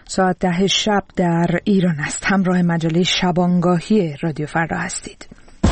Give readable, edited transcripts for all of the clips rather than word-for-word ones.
ساعت 10 شب در ایران است. همراه مجله شبانگاهی رادیو فردا هستید.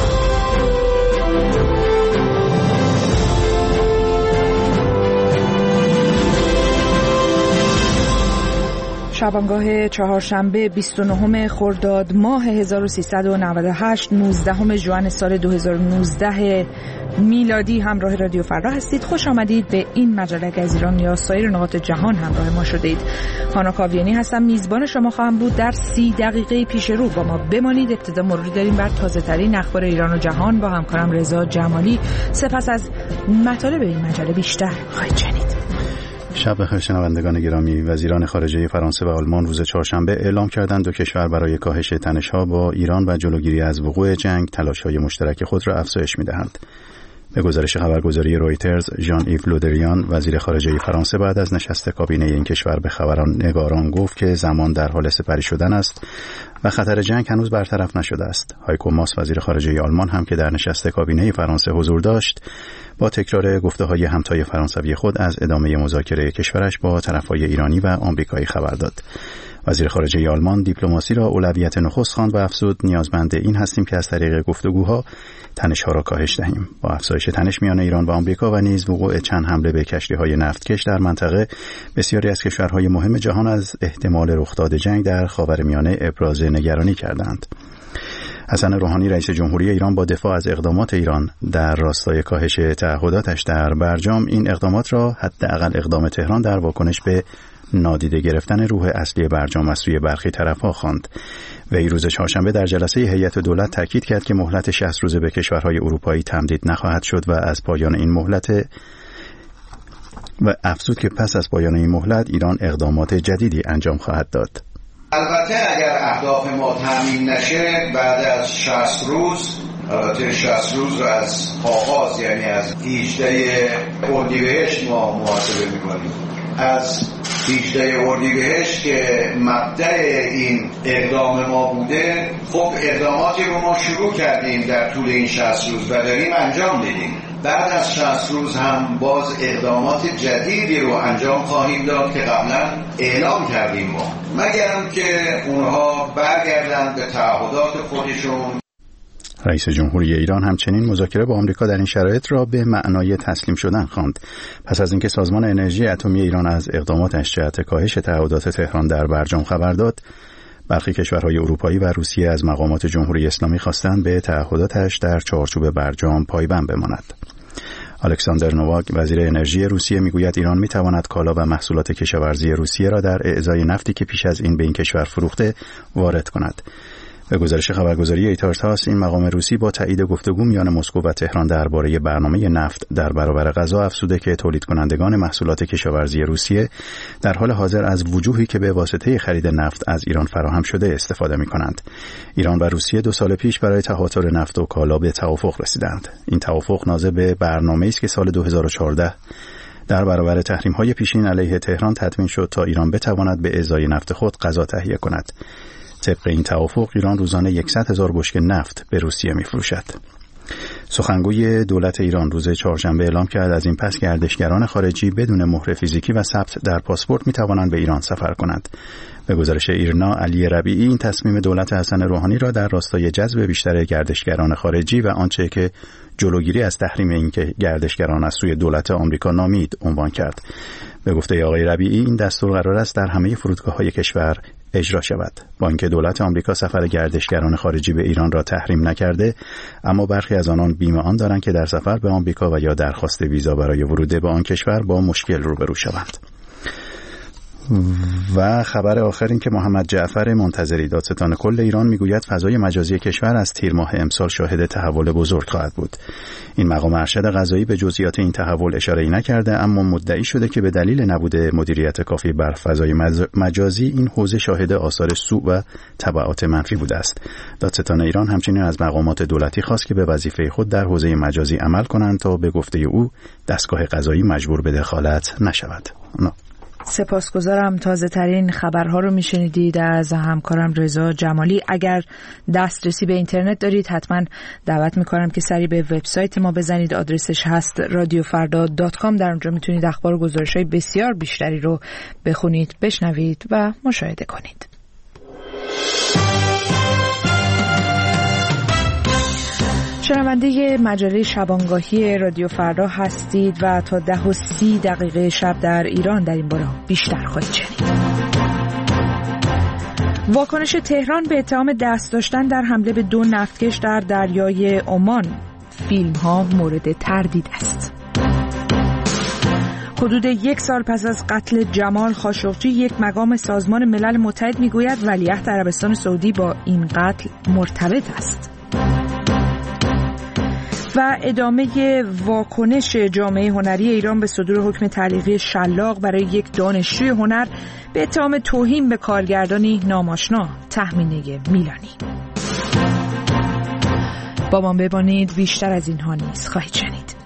شبانگاه چهارشنبه 29 خرداد ماه 1398 19 ژوئن سال 2019 میلادی همراه رادیو فردا هستید. خوش آمدید به این مجله از ایران یا سایر نقاط جهان همراه ما شدید. هانا کاویانی هستم، میزبان شما خواهم بود. در 30 دقیقه پیش رو با ما بمانید. ابتدا مروری داریم بر تازه ترین اخبار ایران و جهان با همکارم رضا جمالی. سپس از مطالب این مجله بیشتر خواهید شنید. شب بخیر شنوندگان گرامی. وزیران خارجه فرانسه و آلمان روز چهارشنبه اعلام کردند دو کشور برای کاهش تنش‌ها با ایران و جلوگیری از وقوع جنگ تلاش‌های مشترک خود را افزایش می‌دهند. به گزارش خبرگزاری رویترز، ژان ایو لودریان وزیر خارجه فرانسه بعد از نشست کابینه این کشور به خبرنگاران گفت که زمان در حال سپری شدن است و خطر جنگ هنوز برطرف نشده است. هایکو ماس وزیر خارجه آلمان هم که در نشست کابینه فرانسه حضور داشت، با تکرار گفته‌های همتای فرانسوی خود از ادامه مذاکره کشورش با طرف‌های ایرانی و آمریکایی خبر داد. وزیر خارجه آلمان دیپلماسی را اولویت نخست خواند و افزود نیازمند این هستیم که از طریق گفتگوها تنش‌ها را کاهش دهیم. با افزایش تنش میان ایران و آمریکا و نیز وقوع چند حمله به کشتی‌های نفتکش در منطقه، بسیاری از کشورهای مهم جهان از احتمال رخداد جنگ در خاورمیانه ابراز نگرانی کردند. حسن روحانی رئیس جمهوری ایران با دفاع از اقدامات ایران در راستای کاهش تعهداتش در برجام این اقدامات را حداقل اقدام تهران در واکنش به نادیده گرفتن روح اصلی برجام از سوی برخی طرف‌ها خواند. وی روز چهارشنبه در جلسه هیئت دولت تاکید کرد که مهلت 60 روزه به کشورهای اروپایی تمدید نخواهد شد و از پایان این مهلت و افزود که پس از پایان این مهلت ایران اقدامات جدیدی انجام خواهد داد. البته اگر اهداف ما تامین نشه بعد از 60 روز، البته 60 روز رو از آغاز یعنی از 18 اردیبهشت ما محاسبه می‌کنیم. از 18 اردیبهشت که مبدأ این اقدام ما بوده، خب اقداماتی رو ما شروع کردیم در طول این 60 روز و داریم انجام میدیم. بعد از 60 روز هم باز اقدامات جدیدی رو انجام خواهیم داد که قبلا اعلام کردیم ما، مگرم که اونها برگردن به تعهدات خودشون. رئیس جمهوری ایران همچنین مذاکره با آمریکا در این شرایط را به معنای تسلیم شدن خواند. پس از اینکه سازمان انرژی اتمی ایران از اقداماتش جهت کاهش تعهدات تهران در برجام خبر داد، برخی کشورهای اروپایی و روسیه از مقامات جمهوری اسلامی خواستند به تعهداتش در چارچوب برجام پایبند بماند. الکساندر نوواک وزیر انرژی روسیه میگوید ایران میتواند کالا و محصولات کشاورزی روسیه را در اعزای نفتی که پیش از این به این کشور فروخته وارد کند. به گزارش خبرگزاری ایتارتاس، این مقام روسی با تایید گفتگو میان مسکو و تهران درباره برنامه نفت در برابر غزه افزوده که تولید کنندگان محصولات کشاورزی روسیه در حال حاضر از وجوهی که به واسطه خرید نفت از ایران فراهم شده استفاده می‌کنند. ایران و روسیه 2 سال پیش برای تهاتر نفت و کالا به توافق رسیدند. این توافق ناظر به برنامه‌ای است که سال 2014 در برابر تحریم‌های پیشین علیه تهران تدوین شد تا ایران بتواند به ازای نفت خود غذا تهیه کند. طبق این توافق ایران روزانه 100,000 بشکه نفت به روسیه می‌فروشد. سخنگوی دولت ایران روز چهارشنبه اعلام کرد از این پس گردشگران خارجی بدون مهر فیزیکی و ثبت در پاسپورت می‌توانند به ایران سفر کنند. به گزارش ایرنا، علی ربیعی این تصمیم دولت حسن روحانی را در راستای جذب بیشتر گردشگران خارجی و آنچه که جلوگیری از تحریم این که گردشگران از سوی دولت آمریکا نامید عنوان کرد. به گفته آقای ربیعی این دستور قرار است در همه فرودگاه‌های کشور اجرا شود. با اینکه دولت آمریکا سفر گردشگران خارجی به ایران را تحریم نکرده، اما برخی از آنان بیم آن دارند که در سفر به آمریکا و یا درخواست ویزا برای ورود به آن کشور با مشکل روبرو شوند. و خبر آخر این که محمد جعفر منتظری دادستان کل ایران میگوید فضای مجازی کشور از تیر ماه امسال شاهد تحول بزرگ خواهد بود. این مقام ارشد قضایی به جزئیات این تحول اشاره نکرده، اما مدعی شده که به دلیل نبود مدیریت کافی بر فضای مجازی این حوزه شاهد آثار سوء و تبعات منفی بوده است. دادستان ایران همچنین از مقامات دولتی خواست که به وظیفه خود در حوزه مجازی عمل کنند تا به گفته او دستگاه قضایی مجبور به دخالت نشود. سپاسگزارم. تازه ترین خبرها رو میشنیدید از همکارم رضا جمالی. اگر دسترسی به اینترنت دارید حتما دعوت میکنم که سری به وبسایت ما بزنید. آدرسش هست radiofarda.com. در اونجا میتونید اخبار و گزارش‌های بسیار بیشتری رو بخونید، بشنوید و مشاهده کنید. شنونده مجله شبانگاهی رادیو فردا هستید و تا 10:30 شب در ایران در این باره بیشتر خواهید شنید. واکنش تهران به اتهام دست داشتن در حمله به 2 نفتکش در دریای عمان. فیلم ها مورد تردید است. حدود 1 سال پس از قتل جمال خاشقجی، یک مقام سازمان ملل متحد میگوید ولیعهد عربستان سعودی با این قتل مرتبط است. و ادامه واکنش جامعه هنری ایران به صدور حکم تعلیقی شلاق برای یک دانشجوی هنر به اتهام توهین به کارگردانی ناماشنا، تهمینه میلانی. با ما بمانید، بیشتر از اینها نیز خواهید شنید.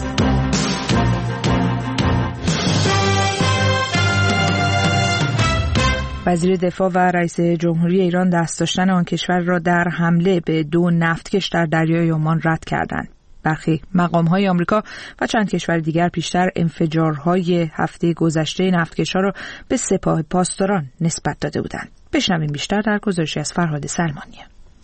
وزیر دفاع و رئیس جمهوری ایران دست داشتن آن کشور را در حمله به 2 نفتکش در دریای عمان رد کردند. برخی مقام‌های آمریکا و چند کشور دیگر پیشتر انفجارهای هفته گذشته نفتکش‌ها را به سپاه پاسداران نسبت داده بودند. بشنویم بیشتر در گزارشی از فرهاد سلمانی.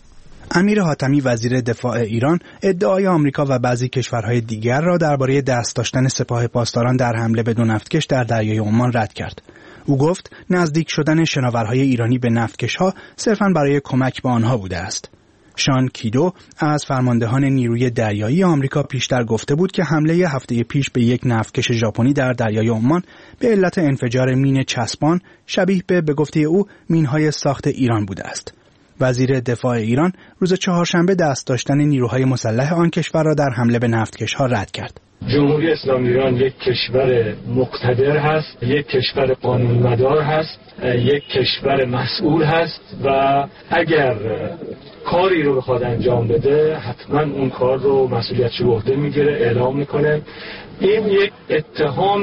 امیر حاتمی وزیر دفاع ایران ادعای آمریکا و بعضی کشورهای دیگر را درباره دست داشتن سپاه پاسداران در حمله به 2 نفتکش در دریای عمان رد کرد. او گفت نزدیک شدن شناورهای ایرانی به نفتکش‌ها صرفاً برای کمک به آنها بوده است. شان کیدو از فرماندهان نیروی دریایی آمریکا پیشتر گفته بود که حمله هفته پیش به یک نفتکش ژاپنی در دریای عمان به علت انفجار مین چسبان شبیه به گفته او مین‌های ساخت ایران بوده است. وزیر دفاع ایران روز چهارشنبه دست داشتن نیروهای مسلح آن کشور را در حمله به نفتکش‌ها رد کرد. جمهوری اسلامی ایران یک کشور مقتدر هست، یک کشور قانونمدار هست، یک کشور مسئول هست و اگر کاری رو بخواد انجام بده حتما اون کار رو مسئولیتش به عهده میگیره، اعلام میکنه. این یک اتهام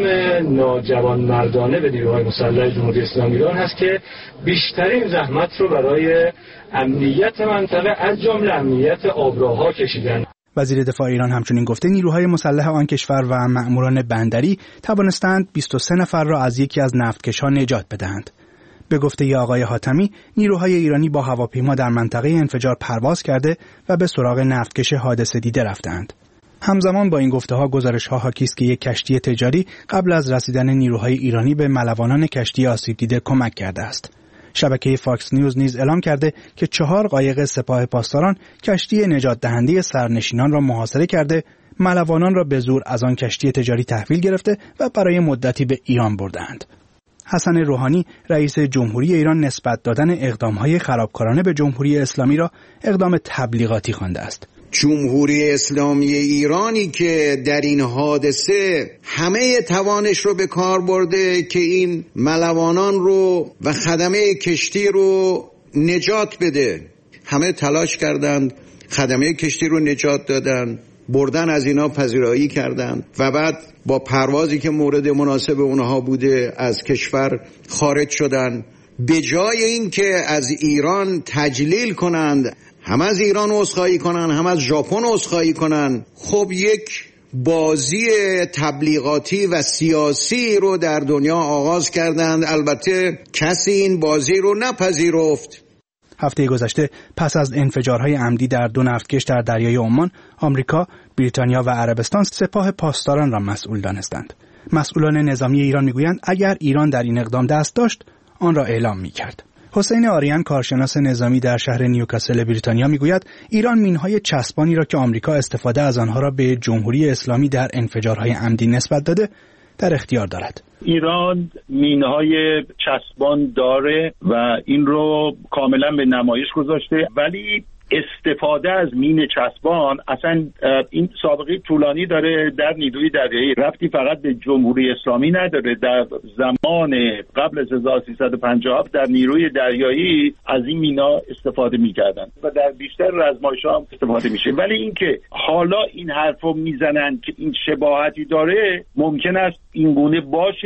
ناجوانمردانه به نیروهای مسلح جمهوری اسلامی ایران هست که بیشترین زحمت رو برای امنیت منطقه از جمله امنیت آبراها کشیدن. وزیر دفاع ایران همچنین گفته نیروهای مسلح آن کشور و مأموران بندری توانستند 23 نفر را از یکی از نفتکش‌ها نجات بدهند. به گفته آقای حاتمی، نیروهای ایرانی با هواپیما در منطقه انفجار پرواز کرده و به سراغ نفتکش حادثه دیده رفتند. همزمان با این گفته‌ها گزارش‌ها حاکی است که یک کشتی تجاری قبل از رسیدن نیروهای ایرانی به ملوانان کشتی آسیب دیده کمک کرده است. شبکه فاکس نیوز نیز اعلام کرده که 4 قایق سپاه پاسداران کشتی نجات دهنده سرنشینان را محاصره کرده، ملوانان را به زور از آن کشتی تجاری تحویل گرفته و برای مدتی به ایران بردند. حسن روحانی رئیس جمهوری ایران نسبت دادن اقدام‌های خرابکارانه به جمهوری اسلامی را اقدام تبلیغاتی خوانده است. جمهوری اسلامی ایرانی که در این حادثه همه توانش رو به کار برده که این ملوانان رو و خدمه کشتی رو نجات بده، همه تلاش کردند، خدمه کشتی رو نجات دادن، بردن از اینا پذیرایی کردند و بعد با پروازی که مورد مناسب اونها بوده از کشور خارج شدن. به جای اینکه از ایران تجلیل کنند، هم از ایران عذرخواهی کنن، هم از ژاپن عذرخواهی کنن، خب یک بازی تبلیغاتی و سیاسی رو در دنیا آغاز کردند. البته کسی این بازی رو نپذیرفت. هفته گذشته پس از انفجارهای عمدی در 2 نفتکش در دریای عمان، آمریکا، بریتانیا و عربستان سپاه پاسداران را مسئول دانستند. مسئولان نظامی ایران میگویند اگر ایران در این اقدام دست داشت، آن را اعلام میکرد. حسین آریان کارشناس نظامی در شهر نیوکاسل بریتانیا میگوید ایران مینهای چسبانی را که آمریکا استفاده از آنها را به جمهوری اسلامی در انفجارهای عمدی نسبت داده در اختیار دارد. ایران مینهای چسبان داره و این رو کاملا به نمایش گذاشته، ولی استفاده از مین چسبان اصلا این سابقه طولانی داره در نیروی دریایی. ربطی فقط به جمهوری اسلامی نداره. در زمان قبل از 1350 در نیروی دریایی از این مینا استفاده میکردن و در بیشتر رزمایش‌ها هم استفاده میشه. ولی اینکه حالا این حرفو میزنن که این شباهتی داره، ممکن است این گونه باشه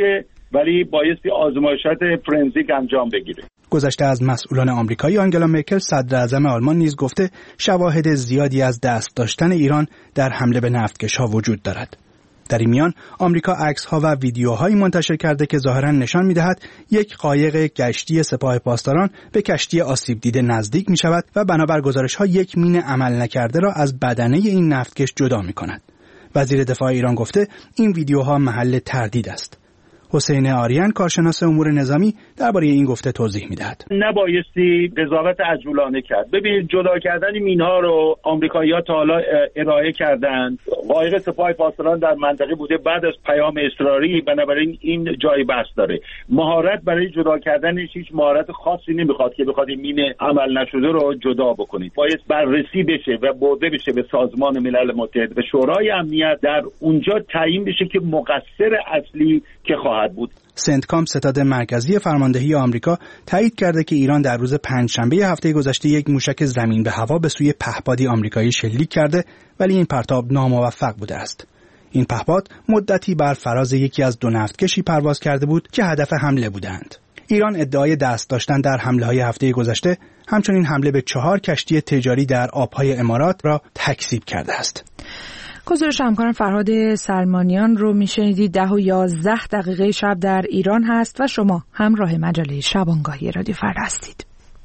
ولی بایستی آزمایشات فرنزیک انجام بگیره. گذشته از مسئولان آمریکایی، آنگلا مرکل صدر اعظم آلمان نیز گفته شواهد زیادی از دست داشتن ایران در حمله به نفتکش‌ها وجود دارد. در این میان آمریکا عکس‌ها و ویدیوهایی منتشر کرده که ظاهراً نشان می‌دهد یک قایق گشتی سپاه پاسداران به کشتی آسیب دیده نزدیک می‌شود و بنابر گزارش‌ها یک مین عمل نکرده را از بدنه این نفتکش جدا می‌کند. وزیر دفاع ایران گفته این ویدیوها محل تردید است. حسین آریان کارشناس امور نظامی درباره این گفته توضیح می‌دهد. نبایستی قضاوت عجولانه کرد. ببینید جدا کردن مین‌ها رو آمریکایی‌ها تا حالا ارائه کردند. قایق سپاه پاسداران در منطقه بوده بعد از پیام اصراری، بنابراین این جای بحث داره. مهارت برای جدا کردنش هیچ مهارت خاصی نمیخواد که بخواد این مین عمل نشده رو جدا بکنید. باید بررسی بشه و برده بشه به سازمان ملل متحد و شورای امنیت، در اونجا تعیین بشه که مقصر اصلی که خواهد بود. سنتکام ستاد مرکزی فرماندهی آمریکا تایید کرده که ایران در روز پنجشنبه هفته گذشته یک موشک زمین به هوا به سوی پهپادی آمریکایی شلیک کرده، ولی این پرتاب ناموفق بوده است. این پهپاد مدتی بر فراز یکی از دو نفتکشی پرواز کرده بود که هدف حمله بودند. ایران ادعای دست داشتن در حمله‌های هفته گذشته، همچنین حمله به 4 کشتی تجاری در آب‌های امارات را تکذیب کرده است. گزارش همکارم فرهاد سلمانیان رو میشنیدید. 10:11 شب در ایران هست و شما همراه مجله شبانگاهی رادیو فردا هستید.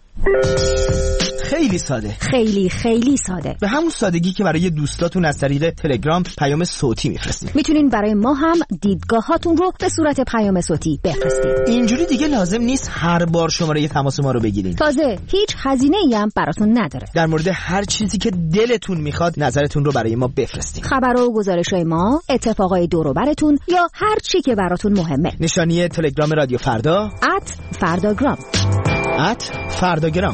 خیلی ساده، خیلی ساده، به همون سادگی که برای دوستاتون از طریق تلگرام پیام صوتی میفرستید. میتونین برای ما هم دیدگاهاتون رو به صورت پیام صوتی بفرستید. اینجوری دیگه لازم نیست هر بار شماره تماس ما رو بگیرید. تازه هیچ هزینه‌ای هم براتون نداره. در مورد هر چیزی که دلتون میخواد نظرتون رو برای ما بفرستید. خبر و گزارش‌های ما، اتفاقای دور و برتون یا هر چی که براتون مهمه. نشانی تلگرام رادیو فردا @فرداگرام. فرداگرام.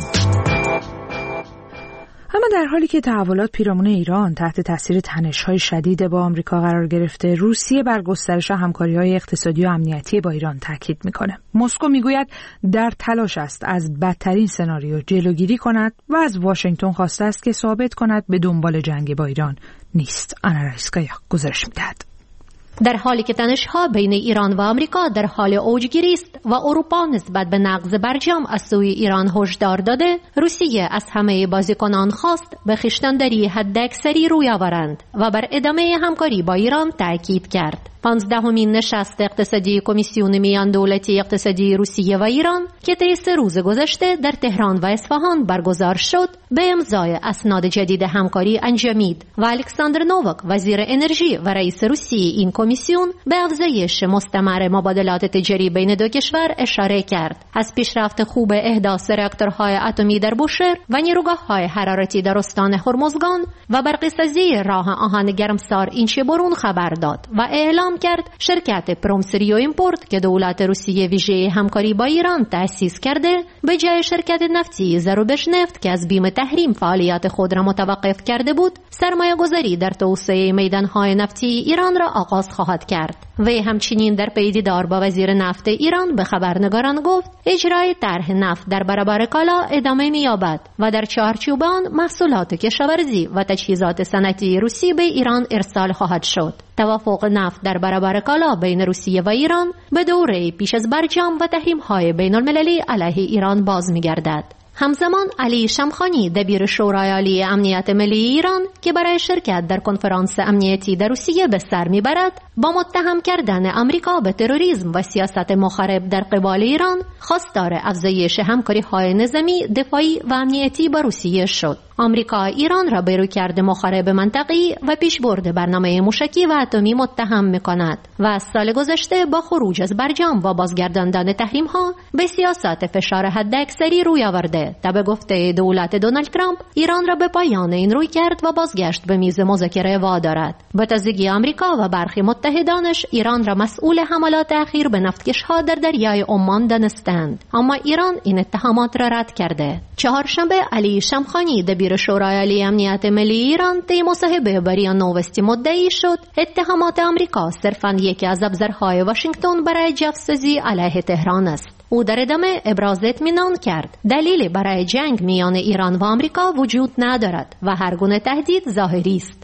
اما در حالی که تحولات پیرامون ایران تحت تاثیر تنش‌های شدید با آمریکا قرار گرفته، روسیه بر گسترش همکاری‌های اقتصادی و امنیتی با ایران تاکید می‌کند. مسکو می‌گوید در تلاش است از بدترین سناریو جلوگیری کند و از واشنگتن خواسته است که ثابت کند به دنبال جنگ با ایران نیست. آنا رایسکایا گزارش می‌دهد. در حالی که تنش‌ها بین ایران و آمریکا در حال اوجگیری است و اروپا نسبت به نقض برجام از سوی ایران هشدار داده، روسیه از همه بازیکنان خواست به خویشتن‌داری حداکثری روی آورند و بر ادامه همکاری با ایران تاکید کرد. 15مین نشست اقتصادی کمیسیون میان دولتی اقتصادی روسیه و ایران که طی 3 روز گذشته در تهران و اصفهان برگزار شد، به امضای اسناد جدید همکاری انجامید و الکساندر نوواک وزیر انرژی و رئیس روسیه این کمیسیون به افزایش مستمر مبادلات تجاری بین دو کشور اشاره کرد. از پیشرفت خوب احداث راکتورهای اتمی در بوشهر و نیروگاه‌های حرارتی در استان هرمزگان و برقی‌سازی راه آهن گرمسار اینچه‌برون خبر داد و اعلام کرد شرکت پرومسریو ایمپورت که دولت روسیه ویژه همکاری با ایران تأسیس کرده، به جای شرکت نفتی زروبشنفت که از بیم تحریم فعالیت خود را متوقف کرده بود، سرمایه گذاری در توسعه میدانهای نفتی ایران را آغاز خواهد کرد. وی همچنین در پی دیدار با وزیر نفت ایران به خبرنگاران گفت اجرای طرح نفت در برابر کالا ادامه می‌یابد و در چارچوب آن محصولات کشاورزی و تجهیزات صنعتی روسی به ایران ارسال خواهد شد. توافق نفت در برابر کالا بین روسیه و ایران به دوره پیش از برجام و تحریم‌های بین‌المللی علیه ایران باز می‌گردد. همزمان علی شمخانی دبیر شورای عالی امنیت ملی ایران که برای شرکت در کنفرانس امنیتی در روسیه به سر میبرد، با متهم کردن آمریکا به تروریسم و سیاست مخرب در قبال ایران خواستار افزایش همکاری‌های نظامی، دفاعی و امنیتی با روسیه شد. آمریکا ایران را به رویکرد مخرب منطقه‌ای و پیشبرد برنامه موشکی و اتمی متهم می‌کند و از سال گذشته با خروج از برجام و بازگرداندن تحریم‌ها به سیاست فشار حداکثری روی آورده تا به گفته دولت دونالد ترامپ ایران را به پایان این رویکرد و بازگشت به میز مذاکره وادارد. به تازگی آمریکا و برخی متحدانش ایران را مسئول حملات اخیر به نفتکش‌ها در دریای عمان دانستند، اما ایران این اتهامات را رد کرده. چهارشنبه علی شمخانی دبیر شورای عالی امنیت ملی ایران طی مصاحبه با ریا نووستی مدعی شد اتهامات آمریکا صرفاً یکی از ابزارهای واشنگتن برای جفسازی علیه تهران است. او در ادامه ابراز اطمینان کرد دلیلی برای جنگ میان ایران و آمریکا وجود ندارد و هر گونه تهدید ظاهری است.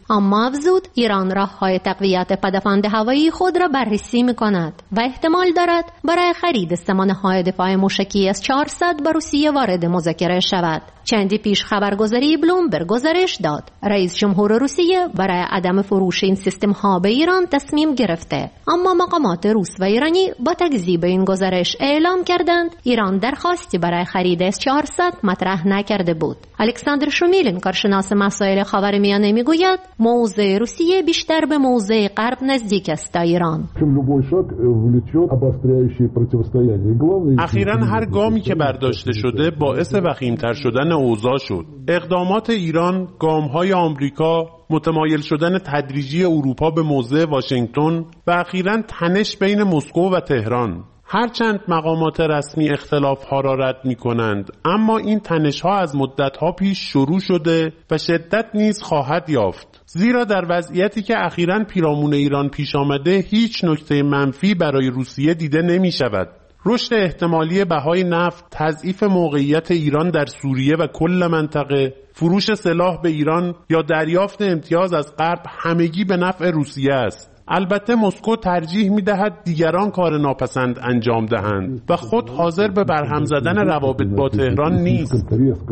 اما افزود ایران راه‌های تقویت پدافند هوایی خود را بررسی می‌کند و احتمال دارد برای خرید سامانه‌های دفاع موشکی S-400 به روسیه وارد مذاکره شود. چندی پیش خبرگزاری بلومبرگ گزارش داد رئیس جمهور روسیه برای عدم فروش این سیستم‌ها به ایران تصمیم گرفته، اما مقامات روس و ایرانی با تکذیب این گزارش اعلام کردند ایران درخواستی برای خرید S-400 مطرح نکرده بود. الکساندر شومیلین کارشناس مسائل خاورمیانه میگوید موضع روسیه بیشتر به موضع غرب نزدیک است تا ایران. اخیراً هر گامی که برداشته شده باعث وخیم‌تر شدن اوضاع شد. اقدامات ایران، گام‌های آمریکا، متمایل شدن تدریجی اروپا به موضع واشنگتن و اخیراً تنش بین مسکو و تهران. هرچند مقامات رسمی اختلاف‌ها را رد می‌کنند، اما این تنش‌ها از مدت‌ها پیش شروع شده و شدت نیز خواهد یافت. زیرا در وضعیتی که اخیراً پیرامون ایران پیش آمده هیچ نکته منفی برای روسیه دیده نمی‌شود. رشد احتمالی بهای نفت، تضعیف موقعیت ایران در سوریه و کل منطقه، فروش سلاح به ایران یا دریافت امتیاز از غرب همگی به نفع روسیه است. البته مسکو ترجیح می‌دهد دیگران کار ناپسند انجام دهند و خود حاضر به برهم زدن روابط با تهران نیست.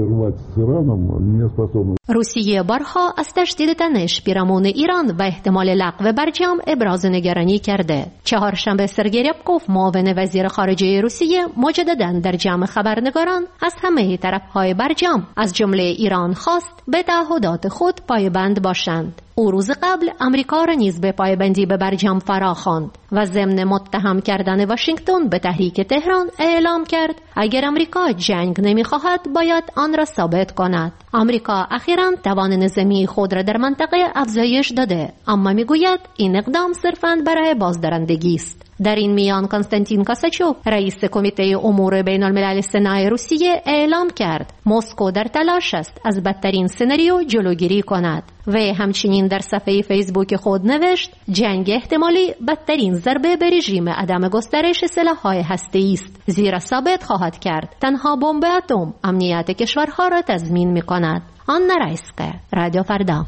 روسیه بارها از تشدید تنش پیرامون ایران و احتمال لغو برجام ابراز نگرانی کرده. چهارشنبه سرگئی ریبکوف معاون وزیر خارجه روسیه مجدداً در جمع خبرنگاران از همه طرف‌های برجام از جمله ایران خواست به تعهدات خود پایبند باشند. او روز قبل امریکا را نیز به پایبندی به برجام فراخواند و ضمن متهم کردن واشنگتن به تحریک تهران اعلام کرد اگر امریکا جنگ نمی‌خواهد باید آن را ثابت کند. امریکا اخیراً توان نظامی خود را در منطقه افزایش داده، اما میگوید این اقدام صرفاً برای بازدارندگی است. در این میان کنستانتین کاساچوف رئیس کمیته امور بین الملل سنا روسیه اعلام کرد مسکو در تلاش است از بدترین سناریو جلوگیری کند و همچنین در صفحه فیسبوک خود نوشت جنگ احتمالی بدترین ضربه به رژیم عدم گسترش سلاح‌های هسته‌ای است، زیرا ثابت خواهد کرد تنها بمب اتم امنیت کشورها را تضمین می‌کند. آنا رایسکه، رادیو فردا.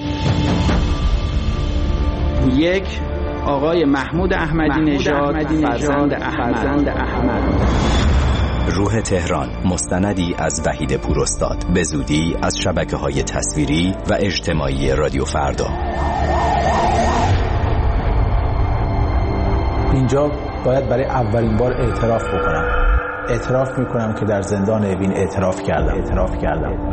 یک آقای محمود احمدی نژاد فرزند احمد. روح تهران، مستندی از وحید پوراستاد، به زودی از شبکه‌های تصویری و اجتماعی رادیو فردا. اینجا باید برای اولین بار اعتراف بکنم. اعتراف میکنم که در زندان اوین اعتراف کردم.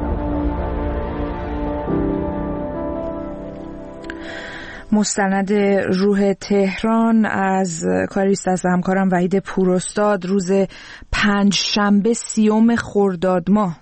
مستند روح تهران از کاریست از همکارم وحید پوراستاد روز پنجشنبه 30 خرداد ماه،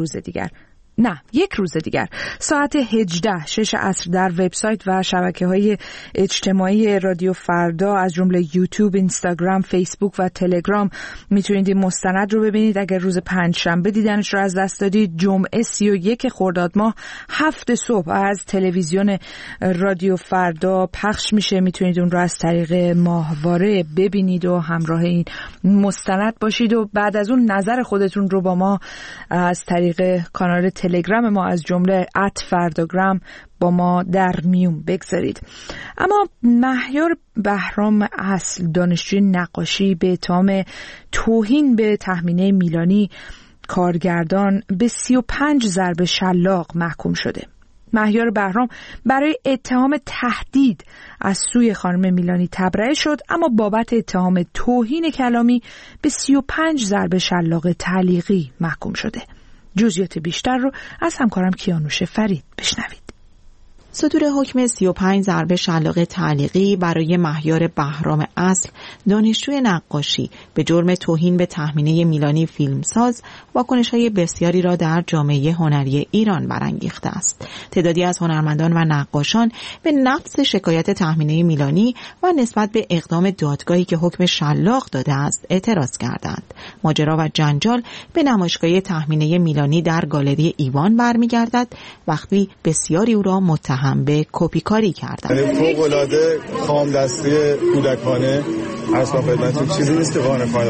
یک روز دیگر ساعت 18:06 عصر در وبسایت و شبکه‌های اجتماعی رادیو فردا از جمله یوتیوب، اینستاگرام، فیسبوک و تلگرام میتونید این مستند رو ببینید. اگر روز پنجشنبه دیدنش رو از دست دادید، جمعه 31 خرداد ماه 7 صبح از تلویزیون رادیو فردا پخش میشه. میتونید اون رو از طریق ماهواره ببینید و همراه این مستند باشید و بعد از اون نظر خودتون رو با ما از طریق کانال تلگرام ما از جمله @فرداگرام با ما در میون بگذارید. اما مهیار بهرام اصل، دانشجوی نقاشی، به اتهام توهین به تهمینه میلانی کارگردان به 35 ضرب شلاق محکوم شده. مهیار بهرام برای اتهام تهدید از سوی خانم میلانی تبرئه شد، اما بابت اتهام توهین کلامی به 35 ضرب شلاق تعلیقی محکوم شده. جزئیات بیشتر رو از همکارم کیانوش فرید بشنوید. صدور حکم 35 ضرب شلاق تعلیقی برای مهیار بهرام اصل، دانشجوی نقاشی، به جرم توهین به تهمینه میلانی فیلمساز واکنش‌های بسیاری را در جامعه هنری ایران برانگیخته است. تعدادی از هنرمندان و نقاشان به نفس شکایت تهمینه میلانی و نسبت به اقدام دادگاهی که حکم شلاق داده است اعتراض کردند. ماجرا و جنجال به نمایشگاه تهمینه میلانی در گالری ایوان برمیگردد وقتی بسیاری او را متهم به کپیکاری کردند. فوق‌العاده خام دستی کودکانه، اصلا خدمتتون چیزی نیست که قانع کننده باشه.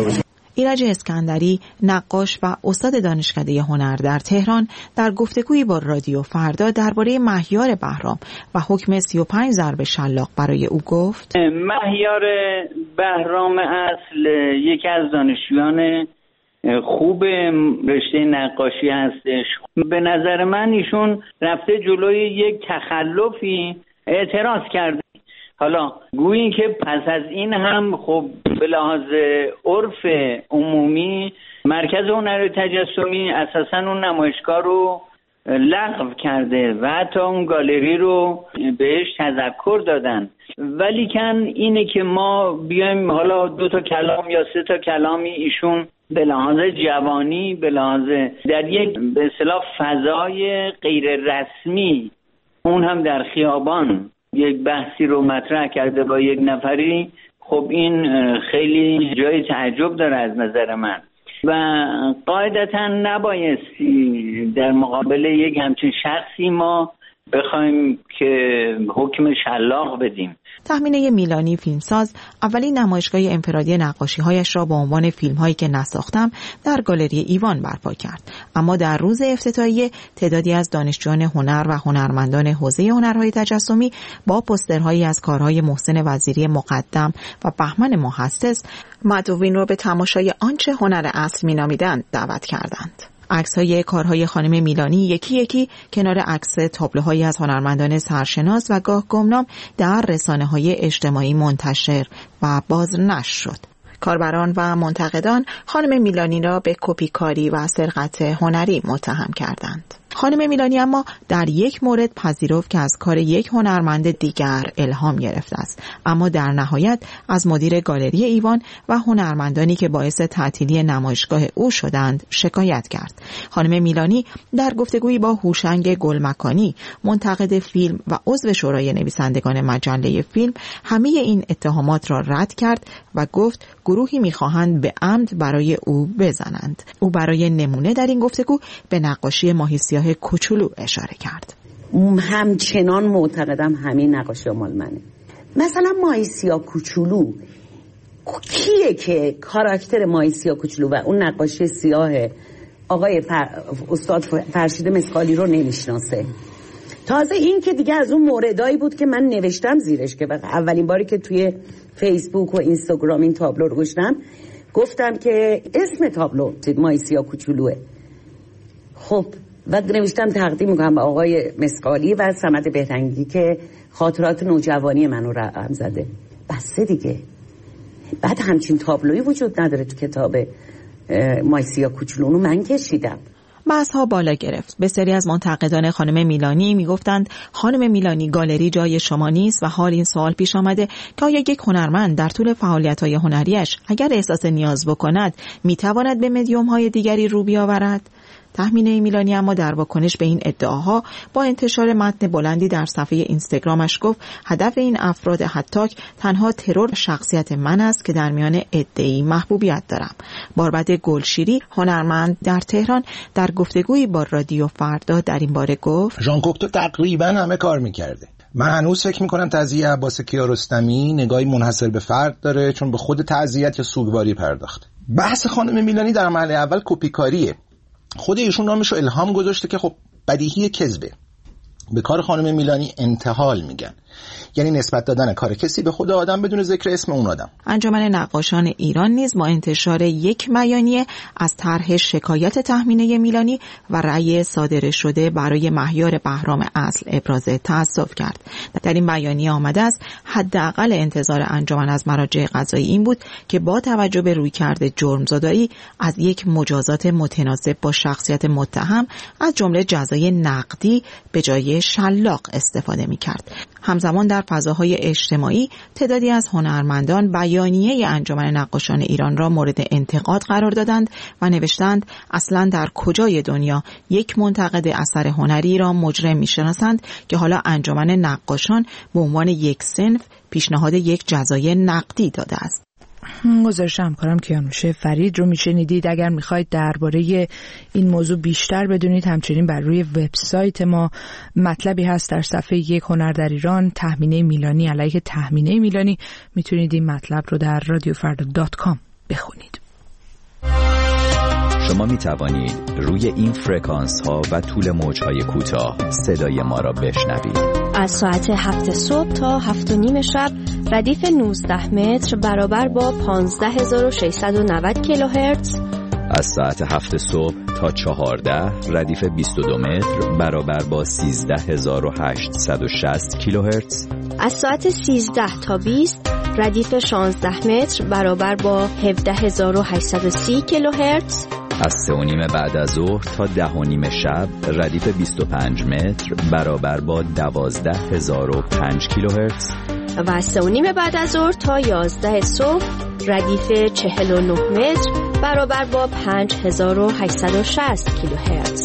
ایرج اسکندری، نقاش و استاد دانشکده هنر در تهران، در گفتگویی با رادیو فردا درباره مهیار بهرام و حکم 35 ضرب شلاق برای او گفت: مهیار بهرام اصل یکی از دانشجویان خوب رشته نقاشی هستش. به نظر من ایشون رفته جلوی یک تخلفی اعتراض کرده. حالا گویی که پس از این هم خب به لحاظ عرف عمومی مرکز هنر تجسمی اساساً اون نمایشگاه رو لغو کرده و حتی اون گالری رو بهش تذکر دادن. ولی کن اینه که ما بیایم حالا 2 تا کلام یا 3 تا کلامی ایشون به لحاظ جوانی، به لحاظ در یک به اصطلاح فضای غیر رسمی، اون هم در خیابان یک بحثی رو مطرح کرده با یک نفری، خب این خیلی جای تعجب داره از نظر من و قاعدتا نبایستی در مقابل یک همچین شخصی ما بخوایم که حکم شلاق بدیم. تهمینه میلانی فیلمساز اولین نمایشگاه انفرادی نقاشی‌هایش را با عنوان فیلم‌هایی که نساختم در گالری ایوان برپا کرد. اما در روز افتتاحیه تعدادی از دانشجویان هنر و هنرمندان حوزه هنرهای تجسمی با پوسترهایی از کارهای محسن وزیری مقدم و بهمن محسس مدعوین را به تماشای آنچه هنر اصل می‌نامیدند دعوت کردند. عکس‌های کارهای خانم میلانی یکی یکی کنار عکس تابلوهایی از هنرمندان سرشناس و گاه گمنام در رسانه‌های اجتماعی منتشر و بازنشر شد. کاربران و منتقدان خانم میلانی را به کپیکاری و سرقت هنری متهم کردند. خانم میلانی اما در یک مورد پذیرفت که از کار یک هنرمند دیگر الهام گرفته است، اما در نهایت از مدیر گالری ایوان و هنرمندانی که باعث تعطیلی نمایشگاه او شدند شکایت کرد. خانم میلانی در گفتگویی با هوشنگ گلمکانی، منتقد فیلم و عضو شورای نویسندگان مجله فیلم، همه این اتهامات را رد کرد و گفت گروهی می‌خواهند به عمد برای او بزنند. او برای نمونه در این گفتگو به نقاشی ماهی سیاه کوچولو اشاره کرد. همچنان معتقدم همین نقاشی مال منه. مثلا ماهی سیاه کوچولو کیه که کاراکتر ماهی سیاه کوچولو و اون نقاشی سیاه آقای استاد فرشید مسقالی رو نمیشناسه؟ تازه این که دیگه از اون موردایی بود که من نوشتم زیرش، که اولین باری که توی فیسبوک و اینستاگرام این تابلو رو گفتم که اسم تابلو ماهی سیاه کوچولوه. خب و نوشتم تقدیم میکنم به آقای مسقالی و صمد بهرنگی که خاطرات نوجوانی منو رقم زده. بسه دیگه. بعد همچین تابلویی وجود نداره تو کتاب ماهی سیاه کوچولو، اونو من کشیدم. بحث‌ها بالا گرفت. بسیاری از منتقدان خانم میلانی میگفتند خانم میلانی گالری جای شما نیست و حال این سوال پیش آمده که آیا یک هنرمند در طول فعالیت‌های هنریش اگر احساس نیاز بکند میتواند به مدیوم‌های دیگری رو بیاورد؟ تهمینه میلانی اما در واکنش به این ادعاها با انتشار متن بلندی در صفحه اینستاگرامش گفت هدف این افراد هتاک تنها ترور شخصیت من است که در میان عده‌ای محبوبیت دارم. باربد گلشیری، هنرمند در تهران، در گفتگویی با رادیو فردا در این باره گفت ژان کوکتو تقریبا همه کار میکرده. من هنوز فکر میکنم تعزیه عباس کیارستمی نگاهی منحصر به فرد داره، چون به خود تعزیت یا سوگواری پرداخته. بحث خانم میلانی در مرحله اول کپیکاریه. خود ایشون نامشو الهام گذاشته که خب بدیهی کذبه. به کار خانم میلانی انتحال میگن، یعنی نسبت دادن کار کسی به خود آدم بدون ذکر اسم اون آدم. انجمن نقاشان ایران نیز با انتشار یک بیانیه از طرح شکایت تهمینه میلانی و رأی صادر شده برای مهیار بهرام اصل ابراز تأسف کرد. در این بیانیه آمده است حداقل انتظار انجمن از مراجع قضایی این بود که با توجه به رویکرد جرمزدایی از یک مجازات متناسب با شخصیت متهم از جمله جزای نقدی به جای شلاق استفاده می‌کرد. همزمان در فضاهای اجتماعی تعدادی از هنرمندان بیانیه انجمن نقاشان ایران را مورد انتقاد قرار دادند و نوشتند اصلاً در کجای دنیا یک منتقد اثر هنری را مجرم می‌شناسند که حالا انجمن نقاشان به عنوان یک صنف پیشنهاد یک جزای نقدی داده است. گزارش همکارم کیانوش فرید رو میشنیدید. اگر میخواید درباره این موضوع بیشتر بدونید، همچنین بر روی وبسایت ما مطلبی هست در صفحه یک هنر در ایران، تهمینه میلانی علیه تهمینه میلانی. میتونید این مطلب رو در radiofrda.com بخونید. شما می توانید روی این فرکانس ها و طول موج های کوتاه صدای ما را بشنوید. از ساعت 7 صبح تا 7:30 شب ردیف 19 متر برابر با 15690 کیلوهرتز. از ساعت 7 صبح تا 14 ردیف 22 متر برابر با 13860 کیلوهرتز. از ساعت 13 تا 20 ردیف 16 متر برابر با 17830 کیلوهرتز. از 3:30 بعد از ظهر تا 10:30 شب ردیف 25 متر برابر با 12005 کیلوهرتز. و از 3:30 بعد از ظهر تا 11 صبح ردیف 49 متر برابر با 5860 کیلوهرتز.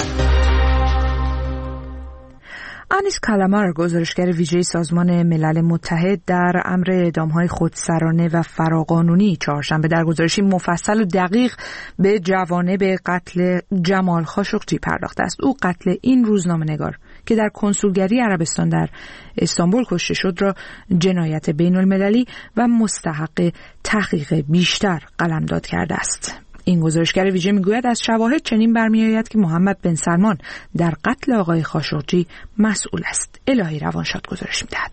آنیس کالامار، گزارشگر ویژه سازمان ملل متحد در امر اعدام‌های خودسرانه و فراقانونی، چهارشنبه در گزارشی مفصل و دقیق به جوانب قتل جمال خاشقجی پرداخته است. او قتل این روزنامه‌نگار که در کنسولگری عربستان در استانبول کشته شد را جنایت بین‌المللی و مستحق تحقیق بیشتر قلمداد کرده است. این گزارشگر ویژه میگوید از شواهد چنین برمیآید که محمد بن سلمان در قتل آقای خاشقجی مسئول است. الهی روانشاد گزارش میدهد.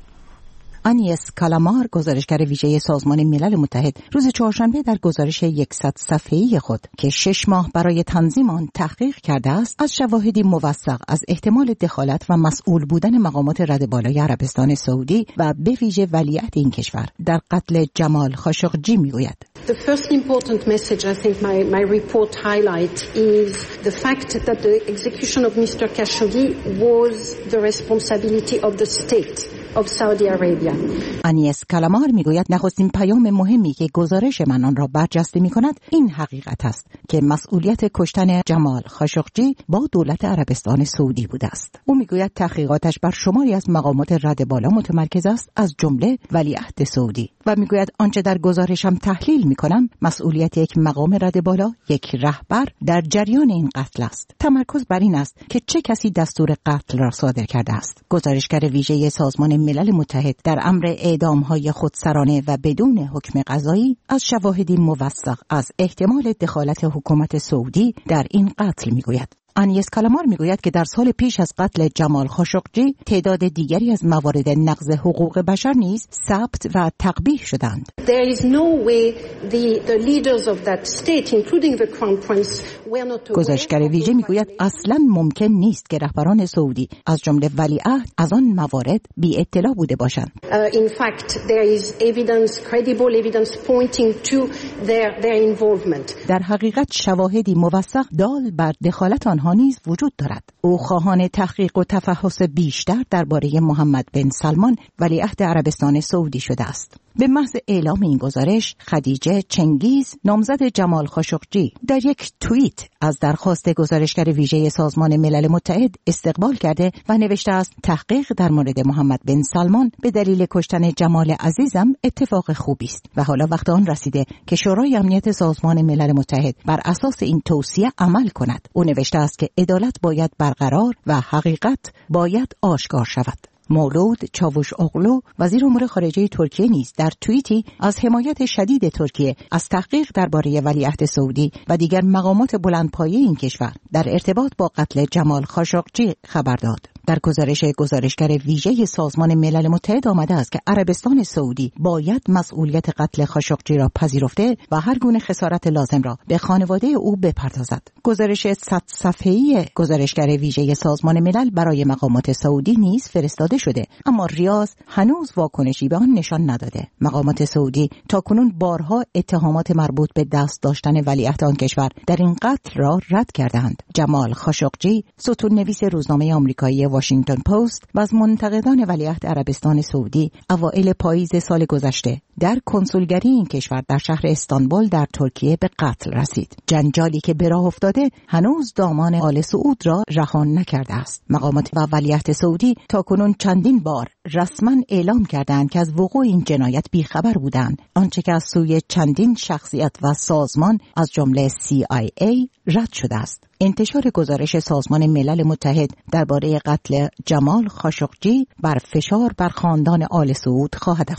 آنیس کالامار، گزارشگر ویژه سازمان ملل متحد، روز چهارشنبه در گزارش 100 صفحه‌ای خود که 6 ماه برای تنظیم آن تحقیق کرده است، از شواهدی موثق از احتمال دخالت و مسئول بودن مقامات رد بالای عربستان سعودی و به ویژه ولیعهد این کشور در قتل جمال خاشقجی میگوید. The first important message I think my report highlight is the fact that the execution of Mr. Khashoggi was the responsibility of the state of Saudi Arabia. آنیس کالامار میگوید نخستین پیام مهمی که گزارش من آن را برجسته می‌کند این حقیقت است که مسئولیت کشتن جمال خاشقجی با دولت عربستان سعودی بوده است. او میگوید تحقیقاتش بر شماری از مقامات رد بالا متمرکز است، از جمله ولیعهد سعودی، و میگوید آنچه در گزارشم تحلیل می‌کنم مسئولیت یک مقام رد بالا، یک رهبر در جریان این قتل است. تمرکز بر این است که چه کسی دستور قتل را صادر کرده است. گزارشگر ویژه سازمان ملل متحد در امر اعدام‌های خودسرانه و بدون حکم قضایی از شواهدی موثق از احتمال دخالت حکومت سعودی در این قتل میگوید. آنیس کالامار میگوید که در سال پیش از قتل جمال خاشقجی تعداد دیگری از موارد نقض حقوق بشر نیز ثبت و تقبیح شدند. There is no way the leaders of that state including the crown prince were not aware. گزارشگر ویژه میگوید اصلاً ممکن نیست که رهبران سعودی از جمله ولیعهد از آن موارد بی اطلاع بوده باشند. In fact there is evidence, credible evidence pointing to their involvement. در حقیقت شواهدی موثق دال بر دخالت آنها نیز وجود دارد. او خواهان تحقیق و تفحص بیشتر درباره محمد بن سلمان ولیعهد عربستان سعودی شده است. به محض اعلام این گزارش، خدیجه چنگیز، نامزد جمال خاشقجی، در یک توییت از درخواست گزارشگر ویژه سازمان ملل متحد استقبال کرده و نوشته است تحقیق در مورد محمد بن سلمان به دلیل کشتن جمال عزیزم اتفاق خوبی است و حالا وقت آن رسیده که شورای امنیت سازمان ملل متحد بر اساس این توصیه عمل کند. او نوشته است که عدالت باید برقرار و حقیقت باید آشکار شود. مولود چاوشاغلو، وزیر امور خارجه ترکیه، نیز در توییتی از حمایت شدید ترکیه از تحقیق درباره ولیعهد سعودی و دیگر مقامات بلندپایه این کشور در ارتباط با قتل جمال خاشقجی خبر داد. در گزارش گزارشگر ویژه سازمان ملل متحد آمده است که عربستان سعودی باید مسئولیت قتل خاشقجی را پذیرفته و هر گونه خسارت لازم را به خانواده او بپردازد. گزارش 100 صفحه‌ای گزارشگر ویژه سازمان ملل برای مقامات سعودی نیز فرستاده شده، اما ریاض هنوز واکنشی به آن نشان نداده. مقامات سعودی تاکنون بارها اتهامات مربوط به دست داشتن ولیعهد آن کشور در این قتل را رد کردند. جمال خاشقجی، ستون‌نویس روزنامه آمریکایی واشنگتن پست و از منتقدان ولیعهد عربستان سعودی، اوایل پاییز سال گذشته در کنسولگری این کشور در شهر استانبول در ترکیه به قتل رسید. جنجالی که به راه افتاده هنوز دامان آل سعود را رها نکرده است. مقامات و ولیعهد سعودی تاکنون چندین بار رسما اعلام کردند که از وقوع این جنایت بیخبر بودند، آنچه که از سوی چندین شخصیت و سازمان از جمله CIA رد شده است. انتشار گزارش سازمان ملل متحد درباره قتل جمال خاشقجی بر فشار بر خاندان آل سعود خواهد افزود.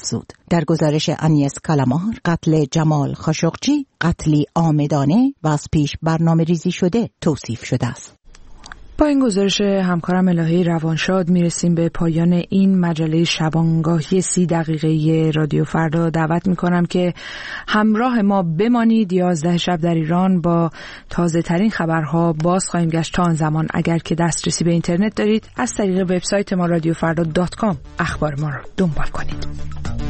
در گزارش انیس کلمار، قتل جمال خاشقچی قتلی عامدانه و از پیش برنامه ریزی شده توصیف شده است. با این گزارش همکارم الهی روانشاد میرسیم به پایان این مجله شبانگاهی 30 دقیقه‌ای رادیو فردا. دعوت میکنم که همراه ما بمانید. 11 شب در ایران با تازه ترین خبرها باز خواهیم گشت. تا آن زمان اگر که دسترسی به اینترنت دارید از طریق وبسایت ما رادیوفردا.com اخبار ما را دنبال کنید.